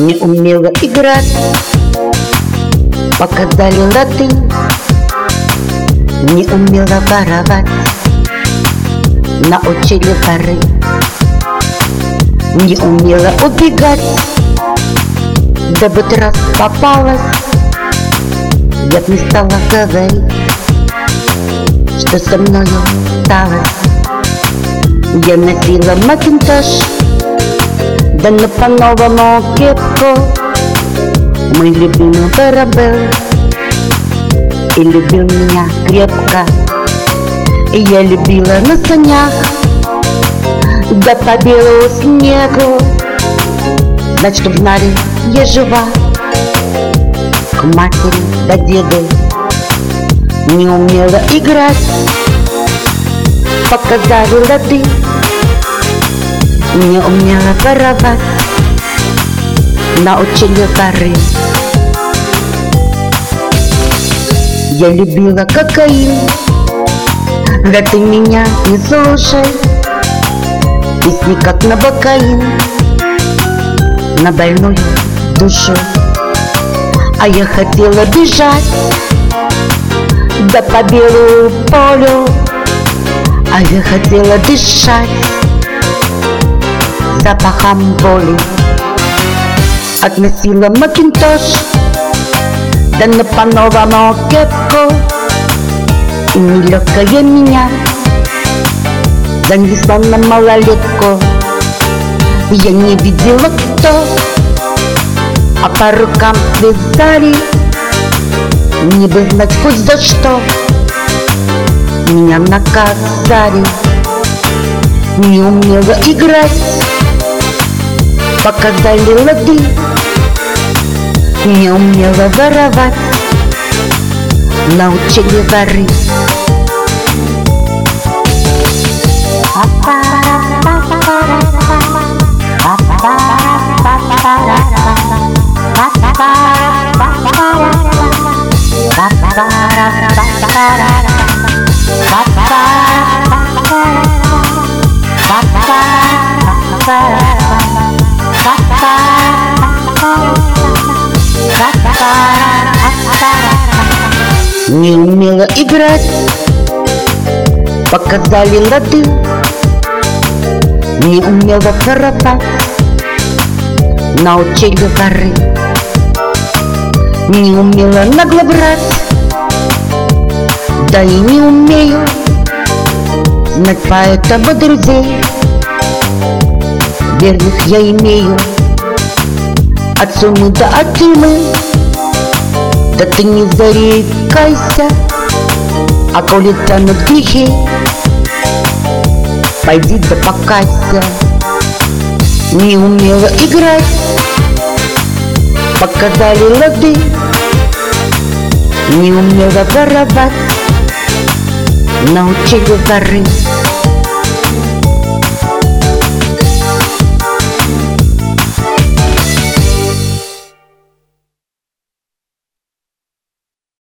Не умела играть, показали лады. Не умела воровать, научили воры. Не умела убегать, да вот раз попалась, я б не стала говорить, что со мною сталось. Я носила макинтош, да на по-новому кепку. Мой любимый барабел и любил меня крепко. И я любила на санях, да по белому снегу. Знать, чтоб знали, я жива, к матери да деду. Не умела играть, показали лады. Не умела воровать, научили воры. Я любила кокаин, да ты меня не слушай. Песни как новокаин, на больную душу. А я хотела бежать, да по белому полю. А я хотела дышать запахом боли. Относила макинтош, да на по-новому кепку. И нелегкая меня занесла на малолетку. Я не видела кто, а по рукам связали. Не бы знать хоть за что меня наказали. Не умела играть, показали лады. Не умела воровать, научили воры. Не умела играть, показали лады. Не умела воровать, научили воры. Не умела нагло врать, да и не умею знать поэтому друзей. Верных я имею от суммы до отымы. Да ты не зарекайся, а коли тянут грехи, пойди да покайся. Не умела играть, показали лады. Не умела воровать, научили воры.